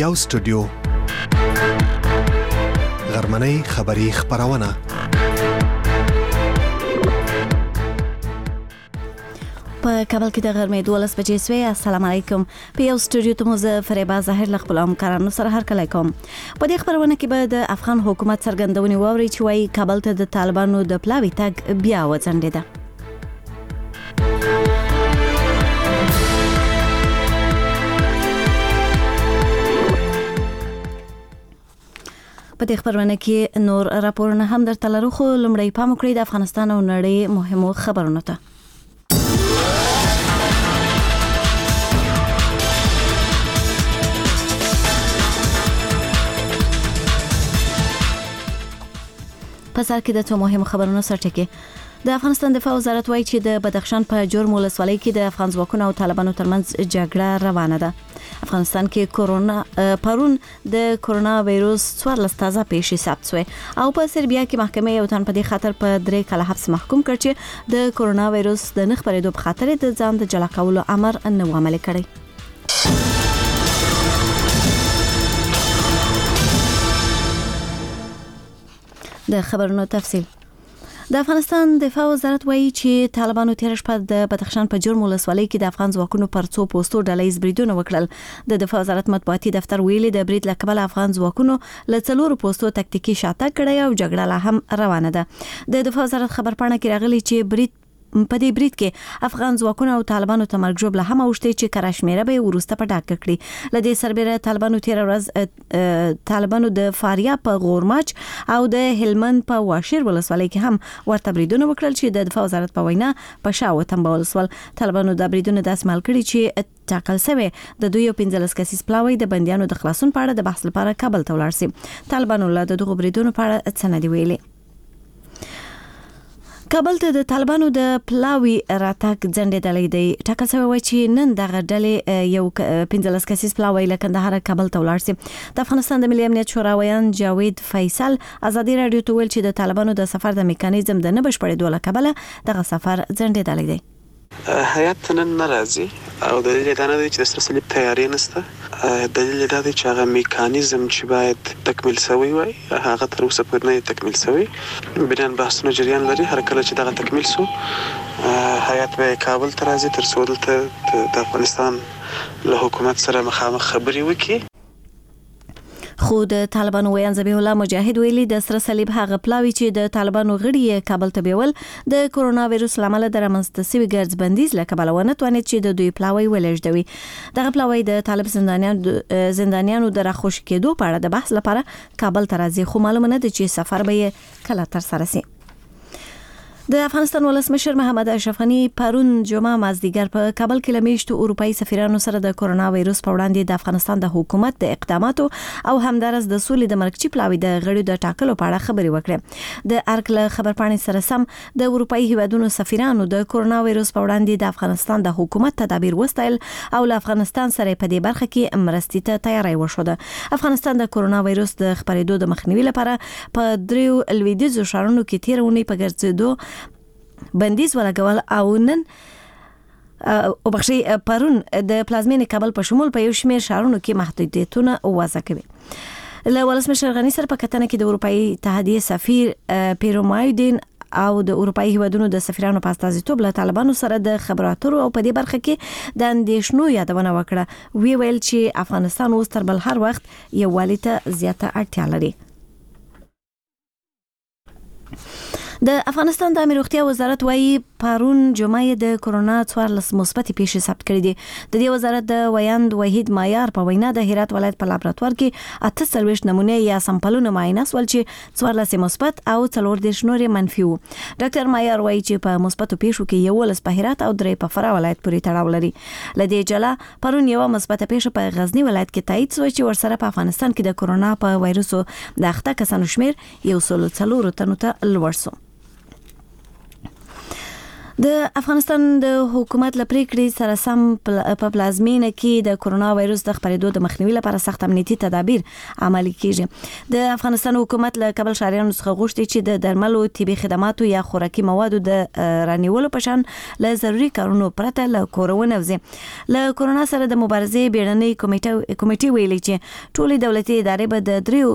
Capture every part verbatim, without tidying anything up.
یو سټوډیو غرمنۍ خبری خبرونه په کابل کې د غرمې دولس بجې سوې. السلام علیکم. په یو سټوډیو ته مو زه فریبا ظاهر له خپل همکارانو سره هرکلی کوم. په دې خبرونه کې به د افغان حکومت څرګندونې واورئ چې وایي کابل ته د طالبانو د پلاوي تګ بیا وځنډېده. په دې خبرونه کې نور راپورونه هم درته لرو، خو لومړی پام وکړئ د افغانستان او نړۍ مهمو خبرونو ته. په سر کې د څو مهمو خبرونو سرټکی. د افغانستان دفاع وزارت وایي چې د بدخشان په جرم ولسوالۍ کې د افغان ځواکونو او طالبانو ترمنځ جګړه روانه ده. افغانستان کې کورونا پرون د کورونا وایروس څوارلس تازه پیښې ثبت شوې او په سربیا کې محکمې یو تن په دې خاطر په درې کاله حبس محکوم کړ چې د کورونا وایروس د نه خپرېدو په خاطر د ځان د جلا کولو امر نه و عملي کړی. د خبرونو تفصیل. د افغانستان دفاع وزارت وایي چې طالبانو تیر شپه د بدخشان په جرم ولسوالۍ کې د افغان ځواکونو پر څو پوسټو ډلهییز بریدونه وکړل. د دفاع وزارت مطبوعاتي دفتر ویلي د برید له کبله افغان ځواکونو له څلورو پوسټو تکتیکي شاتګ کړی او جګړه لا هم روانه ده. د دفاع وزارت خبرپاڼه کې راغلي چې برید په دې برید کې افغان ځواکونو او طالبانو ته مرګ ژوبله هم اوښتې چې کرشمیره به ورسته په ډاګه کړي. له دې سربېره طالبانو تیر ورځ طالبانو د فاریاب په غورماچ او د هلمند په واشیر ولسوالۍ کې هم ورته بریدونه وکړل چې د دفاع وزارت په وینا په شا وتمبول شول. طالبانو دا بریدونه داسې مال کړي چې ټاکل شوی د دوی یو پنځلس کسیز پلاوی د بندیانو د خلاصون په اړه د بحث لپاره کابل ته ولاړ شي. طالبانو له دغو بریدونو په اړه څه نه دی ویلي. کابل ته د طالبانو د پلاوي راتګ ځنډېدلی دی. ټاکل شوی و چې نن دغه ډلې یو پنځلس کسیز پلاوی له کندهار کابل ته ولاړ شي. د افغانستان د ملي امنیت شورا ویان جاوید فیصل ازادي راډیو ته ویل چې د طالبانو د سفر د میکانیزم د نه بشپړېدو له کبله دغه سفر ځنډېدلی دی. هیات نن ناراضي او دلیل دا نه دی چې د سره صلیب تیاری نشته. دلیل دا دی چې هغه میکانیزم چې باید تکمیل شوی وای هغه تر اوسه پورې نه تکمیل شوی. بنان بحثونه جریان لري. هر کله چې دغه تکمیل شو هیات به کابل ته راځي تر څو دلته د افغانستان له حکومت سره مخامخ خبرې وکړي. خو د طالبانو ویان ذبیح الله مجاهد ویلي د سره صلیب هغه پلاوی چې د طالبانو غړي کابل ته بیول د کورونا وایروس لامل د رامنځته شوي ګرځ بندیز له کبله ونه توانید چې د دوی پلاوی ولېږدوي. دغه پلاوی د طالب زندانیانو زندانیانو د راخوش کېدو په اړه د بحث لپاره کابل ته راځي، خو معلومه نه ده چې سفر به یې کله ترسره شي. د افغانستان ولسمشر محمد اشرف غني پرون جمعه مازدیګر په کابل کې له میاشتو اروپایي سفیرانو سره د کورونا وایروس په وړاندې د افغانستان د حکومت د اقداماتو او همدارس د سولې د مرکچی پلاوی د غړو د ټاکلو په اړه خبرې وکړې. د ارګ له خبرپاڼې سره سم د اروپایي هیوادونو سفیرانو د کورونا وایروس په وړاندې د افغانستان د حکومت تدابیر وستایل او له افغانستان سره په دې برخه کې مرستې ته تیاری وښوده. افغانستان د کورونا وایروس د خپرېدو د مخنیوي لپاره په دریو لویدیځو ښارونو کې تیر اونۍ په ګرځېدو بندیز ولګول او نن او بخشي پرون د پلازمینې کابل په شمول په یو شمېر ښارونو کې محدودیتونه وضع کوي. له ولسمشر غني سره په کتنه کې د اروپایي اتحادیې سفیر پیرومایدین او د اروپایي هیوادونو د سفیرانو په استازیتوب له طالبانو سره د خبرو اترو او په دې برخه کې د اندېښنو یادونه وکړه. وی ویل چې افغانستان اوس تر بل هر وخت یووالي ته زیاته اړتیا لري. د افغانستان د امنیت روغتیا وزارت وایي پرون جمعه د کورونا څوارلس مثبتې پیښې ثبت کړې دي. د دې وزارت د ویاند وحید مایار په وینا د هرات ولایت په لابراتوار کې اته څلوېښت نمونې یا سمپلونه معاینه شول چې څوارلس مثبت او څلور دېرش نورې منفي وو. ډاکټر مایار وایي چې په مثبتو پیښو کې یولس په هرات او درې په فراه ولایت پورې تړاو لري. له دې جلا پرون یو مثبته پیښه په غزنی ولایت کې تایید شوه چې ورسره په افغانستان کې د کورونا په وایروس د اخته کسانو شمیر یو سل څلور تنو ته لوړ شو. د افغانستان د حکومت لپریکړې سره سم په پلازمینه کې د کورونا وایروس د خپرېدو د مخنیوي لپاره سخت امنیتي تدابیر عملي کیږي. د افغانستان حکومت له کابل شهریانو څخه غوښتي چې د درملو، طبي خدماتو یا خوراکي موادو د رانیولو په شان له ضروري کارونو پرته له کور ونوځي. له کورونا سره د مبارزې بیړنۍ کمیټه کمیټې ویلي چې ټولې دولتي ادارې به د دریو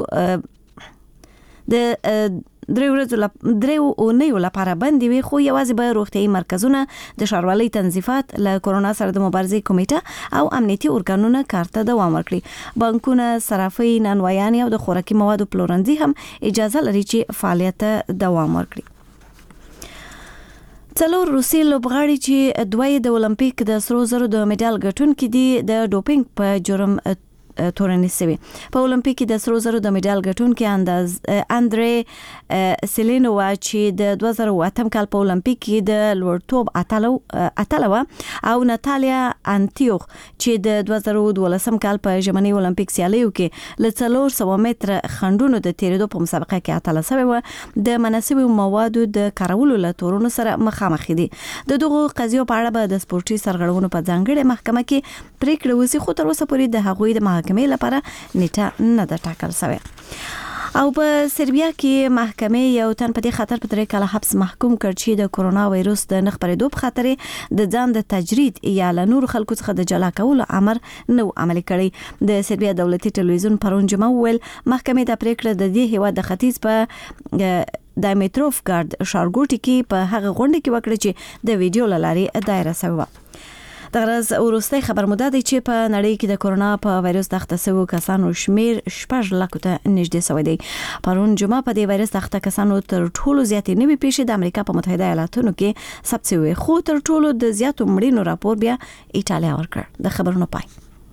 د درې ورځې لا درې اونیو لپاره بندي وي، خو یوازې به روغتیايي مرکزونه، د ښاروالۍ تنظیفات، له کورونا سره د مبارزې کمیټه او امنیتي ارګانونه کار ته دوام ورکړي. بانکونه، صرافۍ، نانوایانې او د خوراکي موادو پلورنځي هم اجازه لري چې فعالیت ته دوام ورکړي. څلور روسي لوبغاړي چې دوی د اولمپیک د سرو زرو د میډال ګټونکي دي د ډوپینګ په جرم تورنې سوي. په اولمپیک کې د سرو زرو د میډال ګټونکي انداز اندرې سیلینووا چې د دوه زره اتم کال په اولمپیک کې د لوړتوب اتلو اتلو او ناتالیا انتیوخ چې د دوه زره دولسم کال په ژمنۍ اولمپیک سیالیو کې له څلور سوه متره خنډونو د تیریدو په مسابقه کې اتله سوي و، د مناسبو موادو د کارولو له تورونو سره مخامخ دي. د دغو قضیو په اړه به د سپورتي سرغړونو په ځانګړې محکمه کې پریکړه وشي، خو تر اوسه پورې د هغوی د محکمې لپاره نیټه نه ده ټاکل شوې. او په سربیا کې محکمې یو تن په دې خاطر په درې کاله حبس محکوم کړ چې د کورونا وایروس د نه خپرېدو په خاطر د ځان د تجرید یا له نور خلکو څخه د جلا کولو امر نو عملي کړی. د سربیا دولتي ټلویزیون پرون جمعه ویل محکمې د پریکړه د دې هیواد د ختیځ په د میتروف ګارد ښارګوټي کې په هغه غونډه کې وکړه چې د ویډیو له لارې دایره شوه. د غرض وروستي خبر مده دی چې په نړۍ کې د کورونا په وایروس اخته شوو کسانو شمیر شپږ لکو ته نږدې شوی دی. پرون جمعه په دې وایروس اخته کسانو تر ټولو زیاتې نوي پیښې د امریکا په متحده ایالاتونو کې ثبت شوې، خو تر ټولو د زیاتو مړینو راپور بیا ایټالیا ورکړ. د خبرونو پای.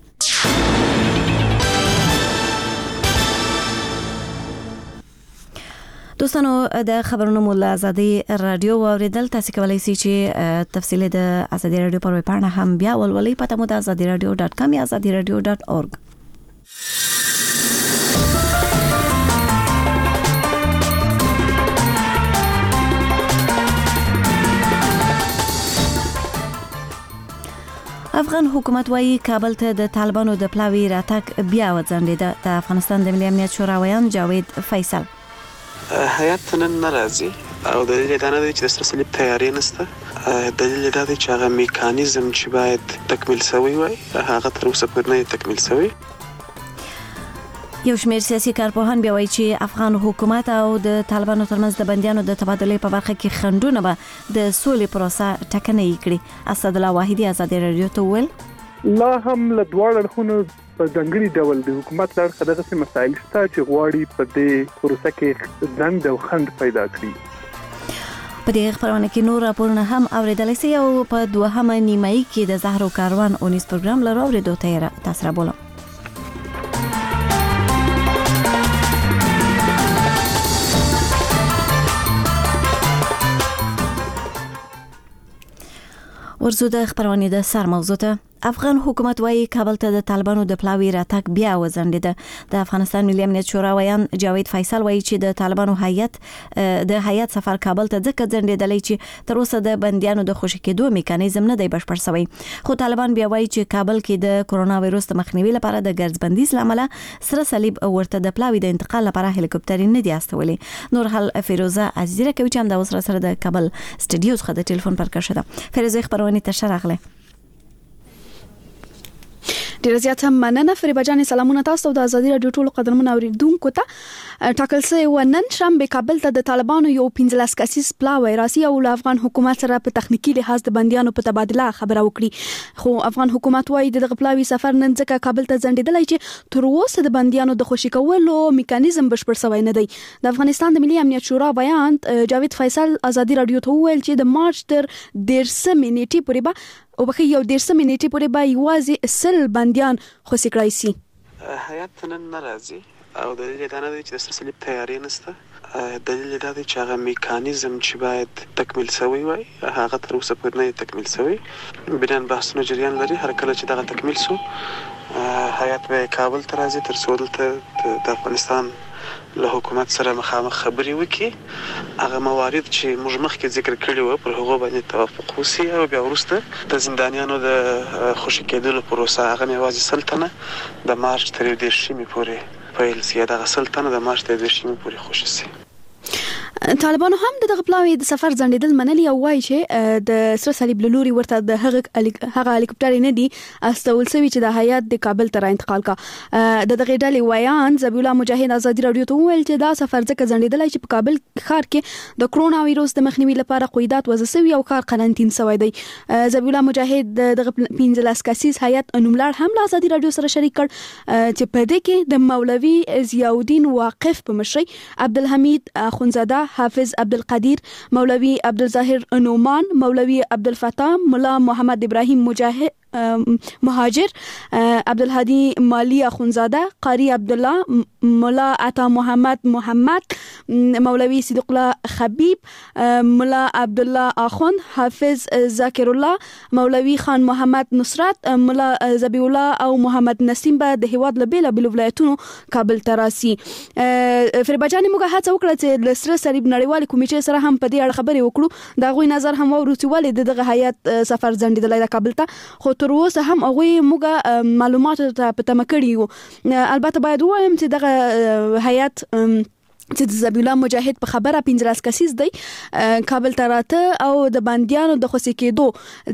دوستانو د خبرونو مولا ازادي رادیو اوریدل، تاسو کولای شئ چې تفصیل د ازادي رادیو پر ویب پاڼه هم بیا ولولئ. پته مو د ازادي رادیو ډاټ کام یا ازادي رادیو ډاټ اورګ. افغان حکومت وايي کابل ته د طالبانو د پلاوي راتګ بیا وځنډېده. د افغانستان د ملي امنیت شورا ویان جاوید فیصل هیات نن ناراضي او دلیل دا نه دی چې د سرسلیب تیاری نشته. دلیل دا دی چې هغه میکانیزم چې باید تکمیل شوی وای هغه تر اوسه پورې نه تکمیل شوی. یو شمېر سیاسي کارپوهان بیا وایي چې افغان حکومت او د طالبانو ترمنځ د بندیانو د تبادلې په برخه کې خنډونه به د سولې پروسه ټکنۍ کړي. اسد الله واحدي ازادي رادیو ته ویل لا هم له دواړو اړخونو په ځانګړي ډول د حکومت له اړخه دغسې مسایل شته چې غواړي په دې پروسه کې ځنډ او خنډ پیدا کړي. په دې خبرونه کې نور راپورونه هم اوریدلای شئ او په دوهمه نیمایي کې د زهرو کاروان اونیس پروګرام لرو اوریدو ته تاسو را بولم. ورزو د خبرونه د سر موضوع ته. افغان حکومت وايي کابل ته د طالبانو د پلاوي راتګ بیا وځنډېده. د افغانستان ملي امنیت شورا ویان جاوید فیصل وايي چې د طالبانو هیئت د هیئت سفر کابل ته ځکه ځنډېدلی چې تر اوسه د بندیانو د خوشي کېدو میکانیزم نه دی بشپړ شوی. خو طالبان بیا وايي چې کابل کې د کورونا وایروس د مخنیوي لپاره د ګرځبندۍ لامل سره صلیب ورته د پلاوي د انتقال لپاره هلیکوپټر نه دی استولي. نور حال فیروزه عزیزه کوي چې هم د وسره سره د کابل سټډیو څخه د ټلیفون پر کښه ده. فیروزه خبرونه ته شراغله. ډیر زیات مننه فریبا جان. سلامونه تاسو د ازادي رادیو ټولو قدرمنو اوریدونکو ته. ټاکل شوی و نن شنبه کابل ته د طالبانو یو پنځلس کسیز پلاوی راسي او افغان حکومت سره په تخنیکی لحاظ د بندیانو په تبادله خبره وکړي. خو افغان حکومت وايي دغه پلاوی سفر نن ځکه کابل ته ځنډېدلی چې تر اوسه د بندیانو د خوشي کولو میکانیزم بشپړ شوی نه دی. د افغانستان د ملي امنیت شورا بیان جاوید فیصل ازادي رادیو ته ویل چې د مارچ تر دیرشمې نیټې پورې به او بخي یو دیرشمې نیټې پورې به یوازې سل بندیان خوشي کړای شي. هیات نن ناراضي او دلیل دا نه دی چې د سرسلیب تیاری نشته. دلیل دا دی چې هغه میکانیزم چې باید تکمیل شوی وای هغه تر اوسه پورې نه تکمیل شوی. بنان بحثونه جریان لري. هر کله چې دغه تکمیل شو هیات به کابل ته راځي تر څو دلته د افغانستان له حکومت سره مخامخ خبرې وکړي. هغه موارد چې موږ مخکې ذکر کړي وو پر هغه باندې توافق وشي او بیا وروسته د زندانیانو د خوشي کېدلو پروسه هغه یوازې سلطنه د مارچ تر دېرشمې پورې پیل شي. دا سلطنه د مارچ تر دېرشمې پورې خوشي شي. طالبانو هم د دغه پلاوی د سفر ځنډیدل منلي او وایي چې د سره صلیب لوري ورته د هغه هغه هلیکوپټر نه دی استول سوي چې د هیات د کابل ته انتقال کا. د دغه ډلې ویان ذبیح الله مجاهد ازادي رادیو ته ویل چې دا سفر ځکه ځنډیدل چې په کابل ښار کې د کرونا وایروس د مخنیوي لپاره قیودات وضع شوی او کار قرنټین شوی دی. ذبیح الله مجاهد دغه پنځلس کسیز هیات انوملار هم له ازادي رادیو سره شریک کړ چې په دې کې د مولوي ضیاءالدین واقف په مشرۍ عبدالحمید اخونزاده، حافظ عبدالقدیر، مولوی عبدالظاهر نومان، مولوی عبدالفتاح، ملا محمد ابراهیم مجاهد مهاجر، عبدالهادی مالی اخونزاده، قاری عبدالله، ملا عطا محمد محمد، مولوی صدیق الله خبیب، ملا عبدالله اخوند، حافظ ذاکر الله، مولوی خان محمد نصرت، ملا ذبیح الله او محمد نسیم به د هیواد له بیل بیل ولایتونو کابل ته راسي. فریباجاني موږ هڅه وکړه چې د سره صلیب نړیوال کمیټې سره هم په دې اړه خبرې وکړو. دا غوي نظر هم ورو چې ولې دغه هیات سفر ځنډیدل د کابل ته، خو تر اوسه هم هغه موږ معلومات ته پته مکړی وو. البته باید وایم چې دغه هیات چې د ذبیح الله مجاهد په خبره پنځلس کسیز دی کابل ته راته او د باندیانو د خوشي کېدو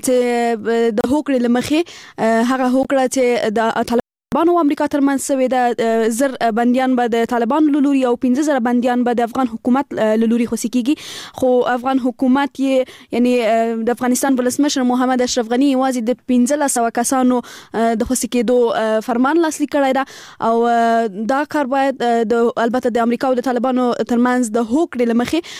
چې د هوکړې لمخې هغه هوکړه چې د طالبانو او امریکا ترمنځ سوي د زر بنديان به د طالبانو لوري او پنځه زره بنديان به د افغان حکومت لوري خوشي کیږي. خو افغان حکومت یې یعنی د افغانستان ولسمشر محمد اشرف غنی واځي د پنځه سوه کسانو د خوشي کېدو فرمان لاسلیک کړی دا او دا کار باید د البته د امریکا او د طالبانو ترمنځ د هوکړې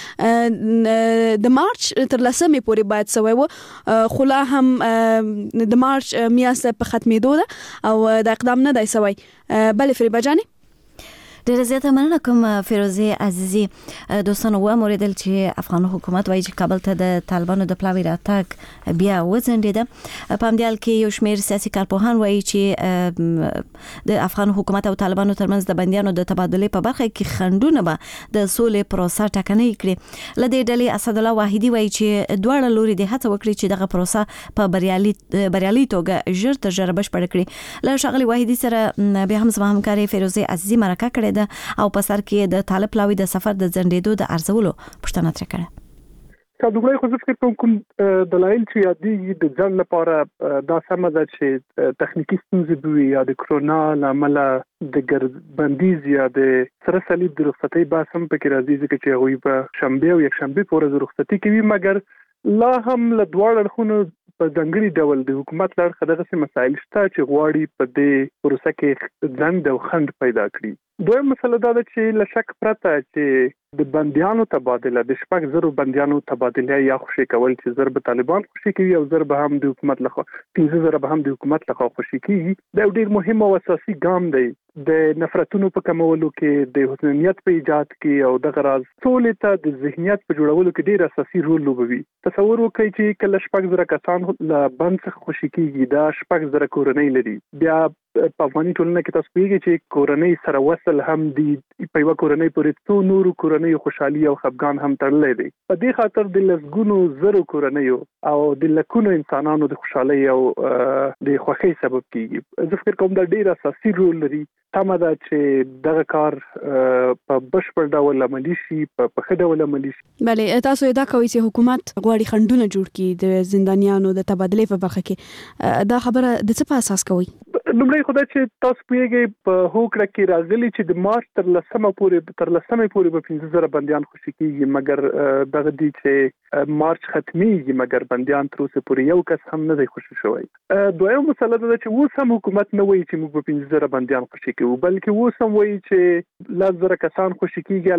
لمخې د مارچ تر لسمې پورې باید سوی و، خو لا هم د مارچ میاشت په ختمېدو ده او د اقدام نه دی سوی. بله فریبا جانی ډیره زیاته مننه کوم فیروزه عزیزی. دوستانو و موریدل چې افغان حکومت وایي چې کابل ته د طالبانو د پلاوی راتګ بیا وځنډیده. په همدې حال کې یو شمېر سیاسي کارپوهان وایي چې د افغان حکومت او طالبانو ترمنځ د بندیانو د تبادلې په برخه کې خنډونه به د سولې پروسه ټکنۍ کړي. له دې ډلې اسد الله واحدي وایي چې دواړه لوري د هڅه وکړي چې دغه پروسه په بریالي بریالي توګه ژر تر ژره بشپړ کړي. له ښاغلي واحدي سره بیا هم زما همکاري فیروزه عزیزی مرکه کړې او په سر کې د طالب پلاوی د سفر د ځنډېدو د ارزولو پوښتنه ترې کړه. که دوی خو ځکه کوم کوم دلایل چې یادي د ځان لپاره دا سم ده چې تخنیکی ستونزې دوی یا د کرونا لامل د ګردبندیز یا د سره صلیب د رخصتۍ بحث هم پکې راځي ځکه چې هغوی په شنبه او یک شنبه پورې رخصتي کوي، مګر لا هم له دواړو اړخونو په ځانګړي ډول د حکومت له اړخه دغسې مسایل شته چې غواړي په دې پروسه کې ځنډ او خنډ پیدا کړي. دویم مسله دا ده چې له شک پرته چې د بندیانو تبادله د شپږ زرو بندیانو تبادله یا خوشي کول چې زر به طالبان خوشي کوي او زر به هم د حکومت لخوا پنځه زره به هم د حکومت لخوا خوشي کیږي، دا ډیر مهم او اساسي ګام دی د نفرتونو په کمولو کې، د حسنیت په ایجاد کې او د غراض سولې ته د ذهنیت په جوړولو کې ډیر اساسي رول لوبوي. تصور وکړئ چې کله شپږ زره کسان له بند څخه خوشي کیږي، دا شپږ زره کورنۍ لري. بیا په افغاني ټولنه کې تاسو پیږئ چې کورنۍ سره وصل هم دی، په یو کورنۍ پورې څو نورو کورنۍ خوشحالي او خفګان هم تړلې دي. په دې خاطر د لسګونو زرو کورنۍ او د لکونو انسانانو د خوشحالي او د خوښۍ سبب کیږي. زه فکر کوم دا ډیر اساسي رول لري. تمه ده چې دغه کار په بشپړ ډول عملي شي، په ښه ډول عملي شي. بله تاسو دا کوي چې حکومت غواړي خنډونه جوړ کړي د زندانیانو د تبادلې په برخه کې، دا خبره د څه په اساس کوي؟ لومړی خو دا چې تاسو پیږئ په هوکړه کې راغلي چې د مارچ تر لسمه پورې تر لسمې پورې به پنځه زره بندیان خوشي کیږي، مګر دغه دي چې مارچ ختمیږي مګر بندیان تر اوسه پورې یو کس هم نه دی خوشي شوی. دویم مسله ده چې اوس هم حکومت نه وایي چې موږ به پنځه زره بندیان خوشي کوو، بلکې اوس هم وایي چې لس زره کسان خوشي کیږي.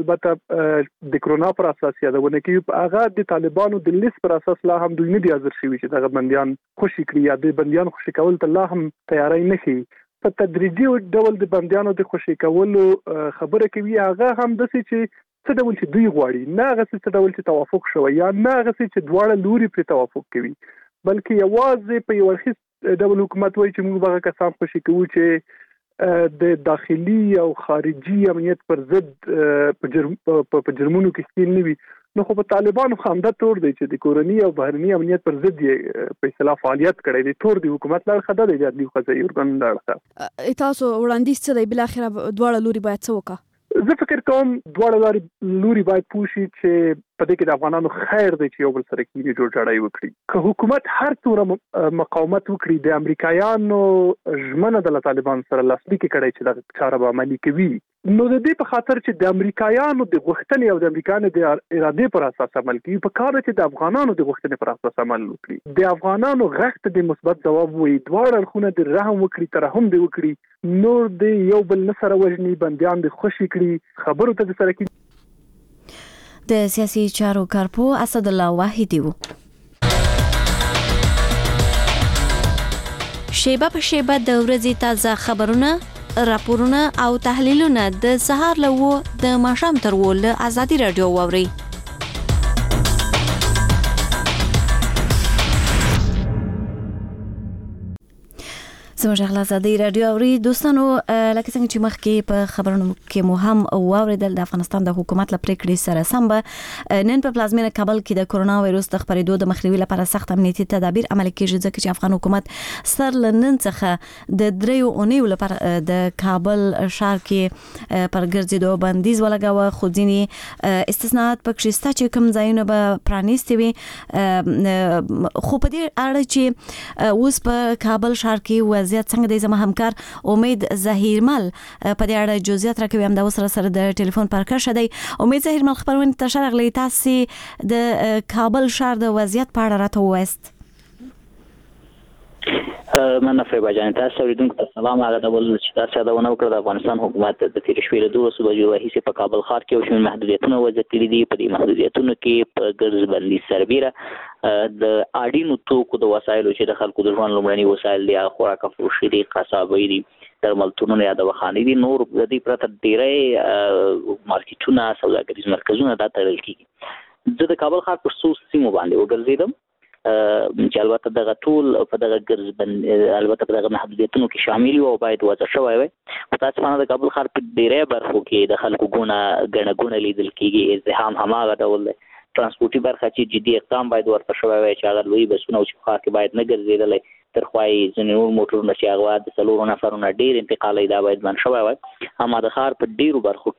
البته د کرونا پر اساس یادونه کوي، هغه د طالبانو د لیست پر اساس لا هم دوی نه دي حاضر شوي چې دغه بندیان خوشي کړي یا د بندیان خوشي کول ته لا هم تیاری نه کوي. په تدریجي ډول د بندیانو د خوشي کولو خبره کوي، هغه هم داسې چې څه ډول چې دوی غواړي، نه هغه څه ډول چې توافق شوی یا نه هغه چې دواړه لوري پرې توافق کوي، بلکې یوازې په یو اړخیز ډول حکومت وایي چې موږ به هغه کسان خوشي کوو چې د داخلي او خارجي امنیت پر ضد په جرمونو کې ښکیل نه وي، نو خو په طالبانو خامده تور دی چې د کورني او بهرني امنیت پر ضد یې په اصطلاح فعالیت کړی دی. تور دی حکومت لا خدا دی د قضایي ارګان لا تاسو وړاندیز څه دی بل اخر دواړه لوري باید څه وکړي؟ زه فکر کوم دواړه لوري باید پوښي چې په دې کې د افغانانو خیر دی چې یو بل سره کې جوړ جاړی وکړي. که حکومت هر څومره مقاومت وکړي، د امریکایانو ژمنه د طالبان سره لاسلیک کړي چې دا چاره به عملي کوي، نو د دې په خاطر چې د امریکایانو د غوښتنې او د امریکایانو د ارادې پر اساس عمل کوي، په کار چې د افغانانو د غوښتنې پر اساس عمل وکړي. د افغانانو غږ ته د مثبت ځواب وي، دواړه اړخونه د رحم وکړي، ترحم دی وکړي، نور د یو بل نه سره وژني، بندیان د خوشي کړي، خبرو ته د سره کړي. د سیاسي چارو کارپو اسد الله واحدی وو. شیبه په شیبه د ورځې تازه خبرونه، راپورونه او تحلیلونه د سهار له و د ماښام تر و له ازادي رادیو واوري. زموږ غلا ازادي رادیو اوري دوستانو، لکه څنګه چې مخکې په خبرونو کې مو هم واوریدل، د افغانستان د حکومت له پریکړې سره سم به نن په پلازمینه کابل کې د کرونا وایروس د خپرېدو د مخنیوي لپاره سخت امنیتي تدابیر عملي کیږي، ځکه چې افغان حکومت سر لنن څخه د دریو اونیو لپاره د کابل ښار کې پر ګرځېدو بندیز ولګاوه، خو ځینې استثناءات پکې شته چې کوم ځایونه به پرانیستي وي. خو په دې اړه چې اوس په کابل ښار کې وضعیت څنګه دی، زما همکار امید ظهیرمل په دې اړه جزئیات راکوي، هم د وسره سره د ټلیفون پر کار شدی. امید ظهیرمل خبرونه ته شرغلی، تاسو د کابل ښار د وضعیت په اړه راته وایست. مننه فریبا جان، تاسو اوریدونکو ته سلام. هغه ډول چې تاسو دا ونه وکړه، د افغانستان حکومت د تیر شپې له دوه بجو راهیسې په کابل ښار کې یو شمېر محدودیتونه وضع کړي دي. په دې محدودیتونو کې په ګرځبندي سربیره د اړینو توکو د وسایلو چې د خلکو د ژوند لومړني وسایل دي، خوراک فروشي دي، قصابۍ دي، درملتونونه یا دواخانې دي، نور د دې پرته ډېری مارکیټونه، سوداګریز مرکزونه دا تړل کېږي. زه د کابل ښار په څو سیمو باندې وګرځېدم چې البته دغه ټول په دغه ګرځبند البته په دغه محدودیتونو کې شامل وي او باید وضع شوی وي. متاسفانه د کابل ښار په ډېری برخو کې د خلکو ګونه ګڼه ګوڼه لیدل کېږي، ازدحام هماغه ډول دی. ترانسپورټي برخه چې جدي اقدام باید ورته شوی وي چې هغه لوی بسونه او چې ښار کې باید نه ګرځېدلی، تر خوا یې ځینې نور موټرونه چې هغه د څلورو نفرونه ډېر انتقالوي، دا باید بند شوی وي. اما د ښار په ډېرو برخو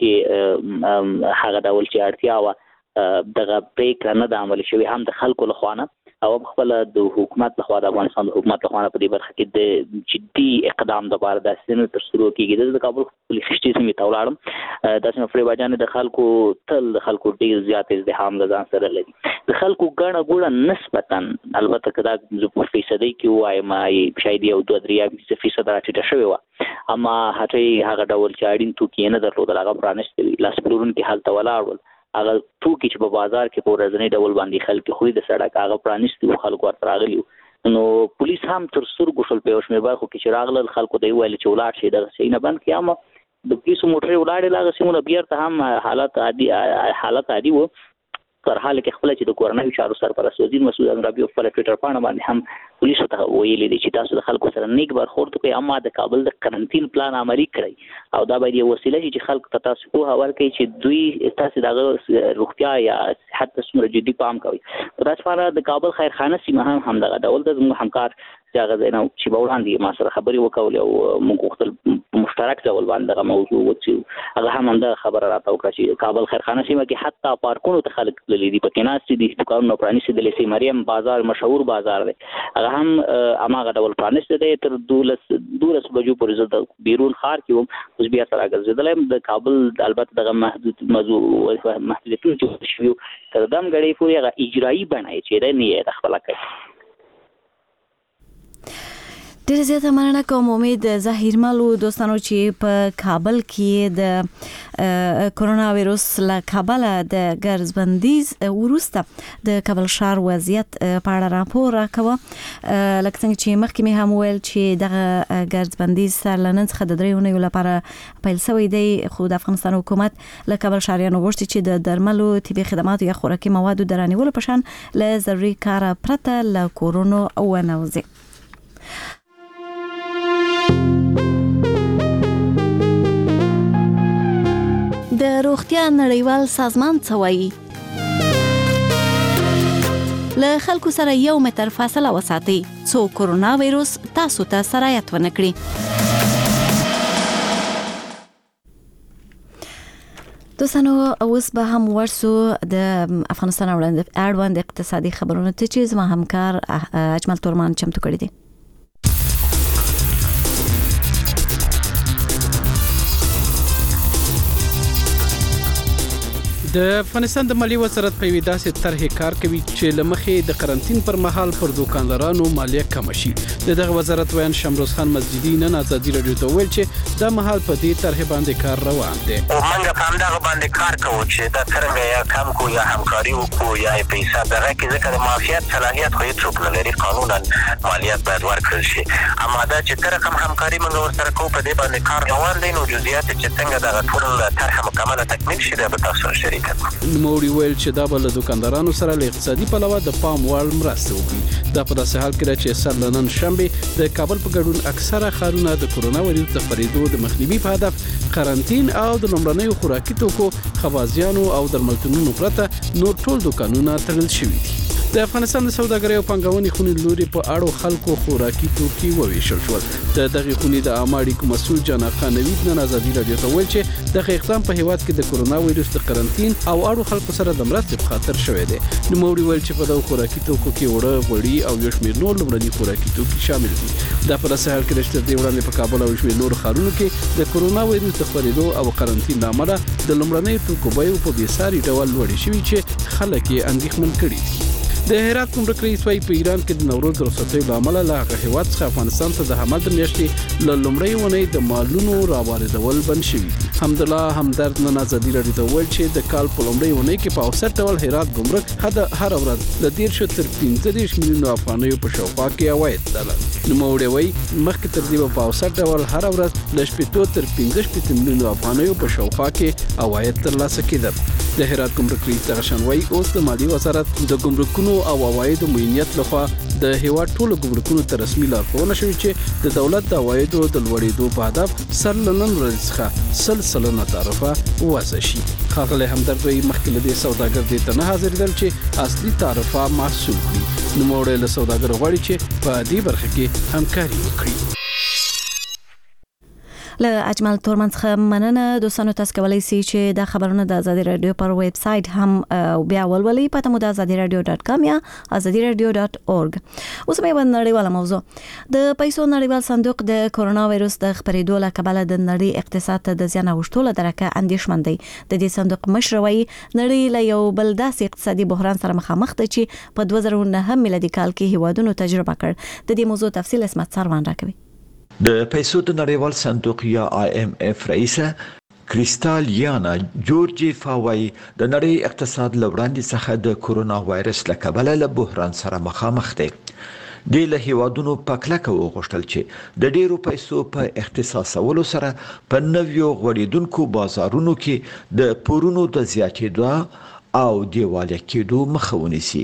کې هغه ډول چې اړتیا وه دغه پریکړه نه ده عملي شوې، هم د خلکو لخوا نه او خپل د حکومت لخوا، د افغانستان د حکومت لخوا په دې برخه کې د جدي اقدام لپاره داسې نه ترسره کېږي. د کابل خپلې خشتې سیمې ته ولاړم، داسې فریبا جان د خلکو تل د خلکو ډېر زیات ازدحام د ځان سره لري. د خلکو ګڼه ګوڼه نسبتا، البته که دا په فیصدۍ کې ووایم شاید یو دوه درې فیصده راټیټه شوې وه، اما هټۍ هغه ډول چې اړین توکي یې نه درلودل هغه پرانیستي وي. لاس پلورونکي هلته ولاړ ول، هغه توکي چې په بازار کې په ورځني ډول باندې خلک خوري د سړک هغه پرانیستي وو، خلکو ورته راغلي وو. نو پولیس هم تر سترګو شول په یو شمېر برخو کې چې راغلل، خلکو ته یې وویل چې ولاړ شئ، دغه شی نه بند کړئ. اما د پولیسو موټرې ولاړې له هغه سیمونه بیرته هم حالت عادي حالت عادي و. تر حاله کې خپل چې د کورنۍ چارو سرپرست وزیر مسعود انرابي په ټویټر باندې باندې هم پولیسو ته ویلي دي چې تاسو د خلکو سره نیک برخورد وکړئ، اما د کابل د قرنطین پلان عملي کړئ او دا باید یو وسیله چې خلکو ته تاسو پوهه ورکړي چې دوی تاسو دغه روغتیا یا صحت ته څومره جدي پام کوي. تاسو د کابل خیرخانه سیمه هم همدغه ډول د زموږ همکار چې هغه ځای نه چې به وړاندې ما سره خبرې وکولې او موږ غوښتل مشترک ډول باندې دغه موضوع وڅېړو، هغه هم همدغه خبره راته وکړه چې کابل خیرخانه سیمه کې حتی پارکونو ته خلک تللي دي، پکې ناستې دي، دوکانونه پرانیستي دي. مریم بازار مشهور بازار دی، هغه هم هماغه ډول پرانیستی دی. تر دولس دولس بجو پورې زه د بیرون ښار کې وم، اوس بیا سره ګرځېدلی یم. د کابل البته دغه محدود موضوع محدودیتونه چې شوي تر دم ګړۍ پورې هغه اجرایي بڼه یې چې دی نه یې خپله کوي. ډېر زیاته مننه کوم امید ظهیرمل دوستانو چې په کابل کې د کرونا وایروس له کابله د ګرځبندیز وروسته د کابل ښار وضعیت په اړه راپور راکوه. لکه څنګه چې مخکې مې هم ویل چې دغه ګرځبندیز سر له نن څخه د درې اونیو لپاره پیل شوی دی، خو د افغانستان حکومت له کابل ښاریانو غوښتي چې د درملو، طبي خدماتو یا خوراکي موادو د رانیولو په شان له ضروري کاره پرته له کورونو ونه وځي. د روغتیا نړیوال سازمان څه وایي؟ له خلکو سره یو متر فاصله وساتئ څو کورونا وایروس تاسو ته سرایت ونه کړي. دوستانو اوس به هم ورسو د افغانستان اړوند اقتصادي خبرونو ته چې زما همکار اجمل تورمان چمتو کړی دی. د افغانستان د مالیې وزارت په ویډا سره طرح کار کوي چې لمخې د قرنټین پر مهال پر دوکاندارانو مالیه کم شي. دغه وزارت ویان شمروز خان مسجدي نن ازادي رادیو ته ویل چې د مهال په دې طرح باندې کار روان دی. او موږ په همدغه باندې کار کوو چې دا څنګه یا کم کو یا همکاري وکړو یا پیسې دغه کې ځکه د مافیات صلاحیت خو هیڅ نه لري، قانونا مالیات باید ورکړل شي. اما دا چې تر کوم همکاري موږ ورسره کوو په دې باندې کار روان دی، نو جزئیات چې څنګه دغه ټول طرح مکمله تکمیل شي دا به تاسو شریک نوموړي ویل چې دا به له دوکاندارانو سره له اقتصادي پلوه د پام وړ مرسته وکړي. دا په داسې حال کې چې سر نن شنبه د کابل په ګډون اکثره ښارونه د کورونا وایروس د خپرېدو د مخنیوي په هدف قرنټین او د لومړنیو خوراکي توکو، خوازیانو او درملتونونو پرته نور ټول دوکانونه تړل شوي دي. د افغانستان د سوداګرۍ او پنګونې خونې لوري په اړو خلکو خوراکي توکي وویشل شول. د دغه خونې د عامه اړیکو مسؤل جان خان نوید نن ازادي رادیو ته ویل چې دغه اقدام په هیواد کې د کورونا وایروس د قرنټین او اړو خلکو سره د مرستې په خاطر شوی دی. نوموړي ویل چې په دغه خوراکي توکو کې وړه، غوړي او یو شمېر نور لومړني خوراکي توکي شامل دي. دا په داسې حال کې چې د وړاندې په کابل او شمېر نور ښارونو کې د کورونا وایروس د خپرېدو او قرنټین له امله د لومړنیو توکو بیې په بېساري ډول لوړې شوي چې خلک یې اندېښمن کړي دي. د هرات ګمرک رئیس وايي په ایران کې د نوروز د رخصتۍ له امله له هغه هیواد څخه افغانستان ته د حمل د میاشتې له لومړۍ اونۍ د مالونو راواردول بند شوي. حمدالله همدرد نن ازادي رادیو ته ویل چې د کال په لومړۍ اونۍ کې په اوسط ډول هرات ګمرک هر ورځ له دېرش تر پنځه دېرش میلیونو افغانیو په شاوخوا کې عواید درلودل. نوموړي وايي مخکې تر دې په اوسط ډول هر ورځ له شپېتو تر پنځه شپېته میلیونو افغانیو په شاوخوا کې عواید ترلاسه کېدل. د هرات ګمرک رئیس دغه شان وايي اوس د مالیې وزارت د ګمرکونو او عوایدو معینیت لخوا د هیواد ټولو ګمرکونو ته رسمي لارښوونه شوې چې د دولت د عوایدو د لوړېدو په هدف سر له نن ورځې څخه سل سلنه تعرفه وضع شي. ښاغلی همدرد وايي مخکې له دې سوداګر دې ته نه حاضرېدل چې اصلي تعرفه محصول کړي. نوموړی له سوداګرو غواړي چې په دې برخه کې همکاري وکړي. له اجمل تورمان څخه مننه. دوستانو تاسو کولای شئ چې دا خبرونه د ازادي رادیو پر ویب سټ هم بیا ولولئ. پته مو د ازادي رادیو ډاټ کام یا ازادي رادیو ډاټ اورګ. اوس مې باندې نړیواله موضوع د پیسو نړیوال صندوق د کورونا وایروس د خپرېدو له کبله د نړۍ اقتصاد ته د زیان اوښتو له درکه اندېښمن دی. د دې صندوق مشر وايي نړۍ له یو بل داسې اقتصادي بحران سره مخامخ ده چې په دوه زره نهه میلادي کال کې هیوادونو تجربه کړ. د دې موضوع تفصیل اسمت سروان راکوي. د پیسو د نړیوال صندوق یا آی ایم اف رئیسه کریستالیانا جورجیفا وايي د نړۍ اقتصاد له وړاندې څخه د کورونا وایرس له کبله له بحران سره مخامخ دی. د له هیوادونو په کلکه وغوښتل چې د ډیرو پیسو په اختصاصولو سره په نویو غوړېدونکو بازارونو کې د پورونو د زیاتېدو او دیواله کېدو مخه ونیسي.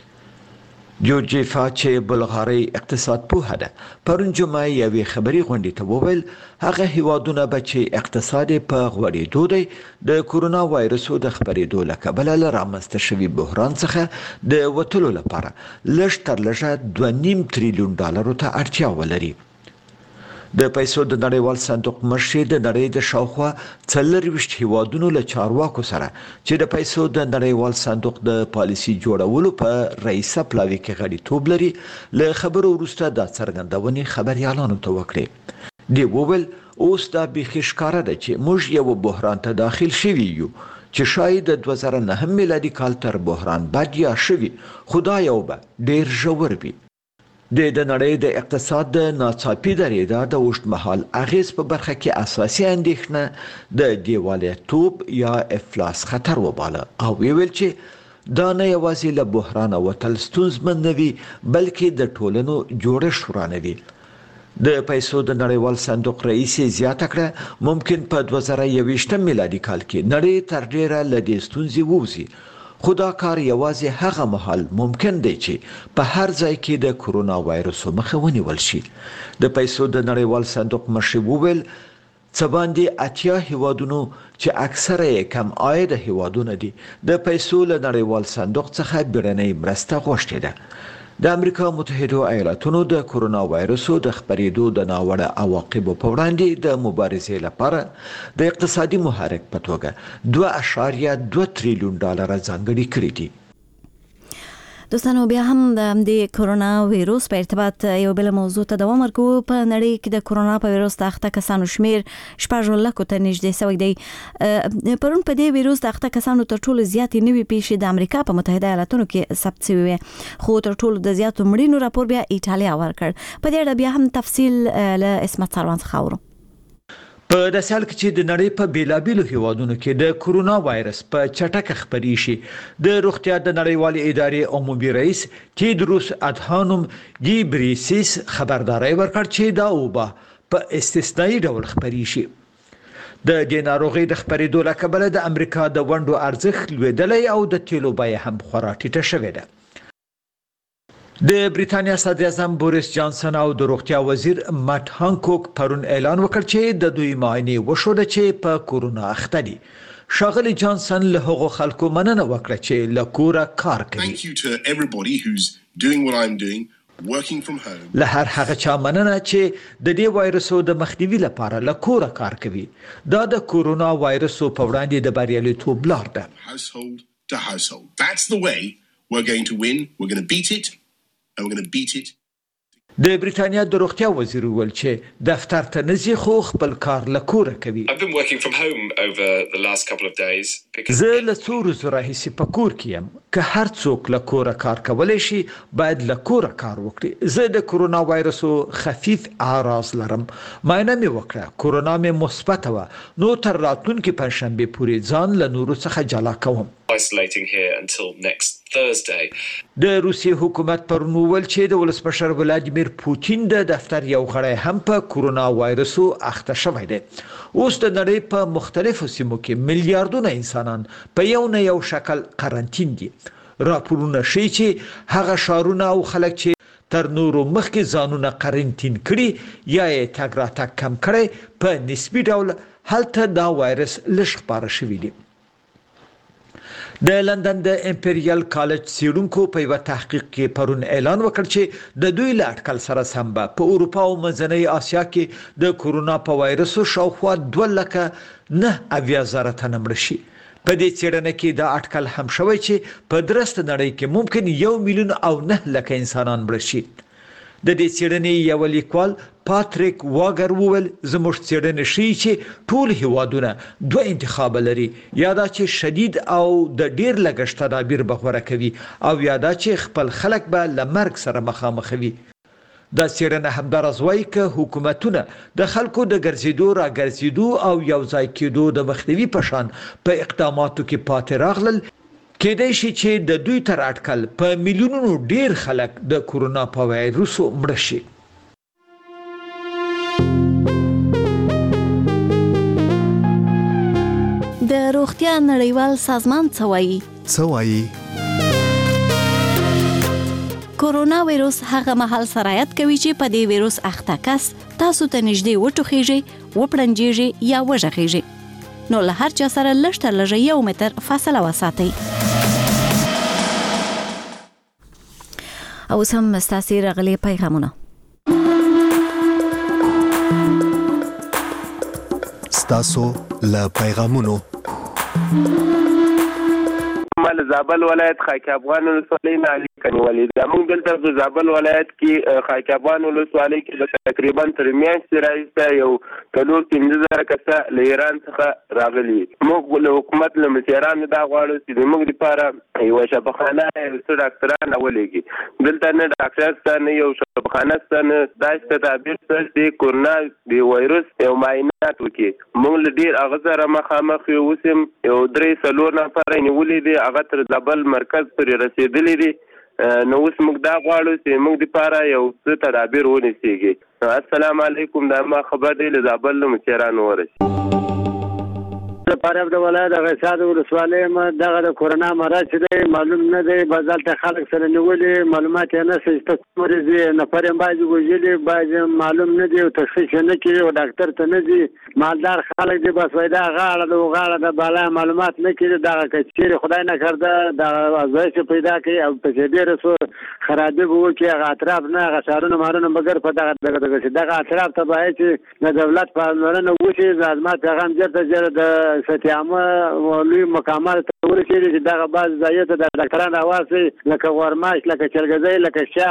جورجیفا چې بلغاري اقتصاد پوهه ده پرون جمعه یوې خبري غونډې ته وویل هغه هیوادونه به چې اقتصاد په غوړېدو دی د کورونا وایرسو د خپرېدو له کبله له رامنځته شوي بحران څخه د وتلو لپاره لږ تر لږه دوه نیم تریلیون ډالرو ته اړتیا ولري. د پیسو د نړیوال صندوق مشر د نړۍ د شاوخوا څلرویشت هیوادونو له چارواکو سره چې د پیسو د نړیوال صندوق د پالیسي جوړولو په رئیسه پلاوي کې غړیتوب لري له خبرو وروسته د څرګندونې خبريالانو ته وکړي. دی وویل اوس دا بیخي ښکاره ده چې موږ یو بحران ته داخل شوي یو چې شاید د دوه زره نهه میلادي کال تر بحران بعد یا شوي خدا یو به ډیر ژور وي. د د نړۍ د اقتصاد د ناڅاپي درېدا د اوږدمهال اغیز په برخه کې اساسي اندېښنه د دیوالیتوب یا افلاس خطر وباله او ویل چې دا نه یوازې له بحران وتل ستونزمن نه وي بلکې د ټولنو جوړښت ورانوي. د پیسو د نړیوال صندوق رئیس زیاته کړه ممکن په دوه زره یوویشتم میلادي کال کې نړۍ تر ډیره له دې ستونزې ووځي. خو دا کار یوازې هغه مهال ممکن دی چې په هر ځای کې د کورونا وایرس مخه ونیول شي. د پیسو د نړیوال صندوق مشر وویل څه باندې اتیا هیوادونو چې اکثره یې کم عاید هیوادونه دي د پیسو له نړیوال صندوق څخه بیړنۍ مرسته غوښتې ده. د امریکا متحده ایالاتونو د کرونا وایرسو د خپرېدو د ناوړه عواقبو په وړاندې د مبارزې لپاره د اقتصادي محرک په توګه دوه اعشاریه دوه تریلیون ډالر ځانګړي کړي دي. دوستانو بیا هم د کرونا وایرس په ارتباط یو بل موضوع ته دوام ورکوو. په نړۍ کې د کرونا په وایرس د اخته کسانو شمیر شپږ لکو ته نږدې شوی دی. پرون په دې وایرس د اخته کسانو تر ټولو زیاتې نوې پیښې د امریکا په متحده ایالاتونو کې ثبت شوې وې، خو تر ټولو د زیاتو مړینو راپور بیا ایټالیا ورکړ. په دې اړه بیا هم تفصیل له اسمت سروان څخه اورو. په داسې حال کې چې د نړۍ په بیلابیلو هیوادونو کې د کرونا وایرس په چټکه خپرې شي، د روغتیا د نړیوالې ادارې عمومي رئیس تیدروس ادهانوم ګیبریسیس خبرداري ورکړ چې دا وبا په استثنایی ډول خپرې شي. د دې ناروغۍ د خپرېدو له کبله د امریکا د ونډو ارزښت لوړېدلی او د تیلو بیه هم خورا ټیټه شوې ده. د بریتانیا صدر اعظم بوریس جانسن او د روغتیا وزیر مات هانکوک پرون اعلان وکړ چې د دوی معاینه وشوه چې په کرونا اخته دي. شاغلی جانسن له هغو خلکو مننه وکړه چې له کوره کار کوي. Thank you to everybody who's doing what I'm doing, working from home. له هر هغه چا مننه چې د دې وایرسو د مخنیوي لپاره له کوره کار کوي. دا د کرونا وایرسو په وړاندې د بریالیتوب لار ده. Household to household. That's the way we're going to win. We're going to beat it. And we're going to beat it. د بریتانیا د روغتیا وزیر ویل چې دفتر ته نزي خو خپل کار له کوره کوي. I've been working from home over the last couple of days because زه له څو ورځو راهیسې په کور کې یم. که هر څوک له کوره کار کولی شي باید له کوره کار وکړي. زه د کرونا وایرسو خفیف اعراض لرم. معاینه مې وکړه، کرونا مې مثبته وه، نو تر راتلونکي پنجشنبې پورې ځان له نورو څخه جلا کوم. isolating here until next Thursday. د روسیې حکومت پرون وویل چې د ولسمشر ولادیمیر پوتین د دفتر یو غړی هم په کرونا وایرسو اخته شوی دی. اوس د نړۍ په مختلفو سیمو کې میلیارډونه انسانان په یو نه یو شکل قرنطین دي. راپورونه ښیي چې هغه ښارونه او خلک چې تر نورو مخکې ځانونه قرنطین کړي یا یې تګ راتګ کم کړی په نسبي ډول هلته دا وایرس لږ خپاره شوی دی. د لندن د امپریال کالج څیړونکو په یو تحقیق کې پرون اعلان وکړ چې د دوی له اټکل سره سم به په اروپا او منځنۍ اسیا کې د کرونا په وایرسو شاوخوا دوه لکه نه اویا زره تنه مړه شي. په دې څېړنه کې دا اټکل هم شوی چې په درسته نړۍ کې ممکن یو میلیون او نه لکه انسانان مړه شي. د دې څېړنې یو لیکوال پاتریک واګر وویل زموږ څېړنې ښیي چې ټول هیوادونه دوه انتخاب لري، یا دا چې شدید او د ډیر لګښت تدابیر به غوره کوي او یا دا چې خپل خلک به له مرګ سره مخامخ وي. دا څېړنه همداراز وایي که حکومتونه د خلکو د ګرځېدو را ګرځېدو او یو ځای کېدو د مخنیوي په شان په اقداماتو کې پاتې راغلل، کېدای شي چې د دوی تر اټکل په میلیونونو ډیر خلک د کرونا په وایرسو مړه شي. د روغتیا نړیوال سازمان څه وایي؟ څه وایي؟ کرونا وایرس هغه مهال سرایت کوي چې په دې وایرس اخته کس تاسو ته نږدې وټوخیږي، وپړنجیږي یا وژغیږي، نو له هر چا سره لږ تر لږه یو متر فاصله وساتئ. اوس هم ستاسې راغلي پیغامونه. ستاسو له پیغامونو مال زابل ولایت خاک افغان ولسوالۍ نه علي کنیوالي دا موږ دلته په زابل ولایت کې خاک افغان ولسوالۍ کې تقریبا تر میاشتې راځي یو څلور پنځه زره کسه له ایران څخه راغلي. موږ له حکومت له مشرانو دا غواړو چې موږ لپاره یو شفاخانه یو څه ډاکټران ولېږي. دلته نه ډاکټر شته نه یو شفاخانه شته نه دا تدابیر شته چې کرونا د وایرس یو معاینات وکړي. موږ له ډېر هغه سره مخامخ یو اوس هم یو درې څلور نفره نیولي دي، هغه تر زابل مرکز پورې رسېدلي دي. نو اوس موږ دا غواړو چې موږ دپاره یو څه تدابیر ونیسېږي. السلام علیکم، دا ما خبر دی له زابل له مشرانو ورسي. فاریاب د ولایت د غیصاد ولسوالۍ ما دغه د کورونا مرض چې دی معلوم نه دی بازالته خلک سره نیولې معلومات یې نه شته مریض نفر یې باندې وژلې باندې معلوم نه دی او تشخیص نه کړي او ډاکټر ته نه دی مالدار خلک دی بس وای دا غاړه د غاړه د بالا معلومات نه کړي دا کچېره خدای نه کړدا دا ازایش پیدا کوي او په دې رسو خرابې وو کې هغه اطراف نه هغه شهرونه مارونه مګر په دغه دغه دغه اطراف ته باید چې د دولت په لورنه وشي لازمات پیغام چرته چې د ستیامه لوی مقامات ته ورسېږي چې دغه باز ځایته د ډاکټرانو راواسي لکه ورماش لکه چرګزۍ لکه شاه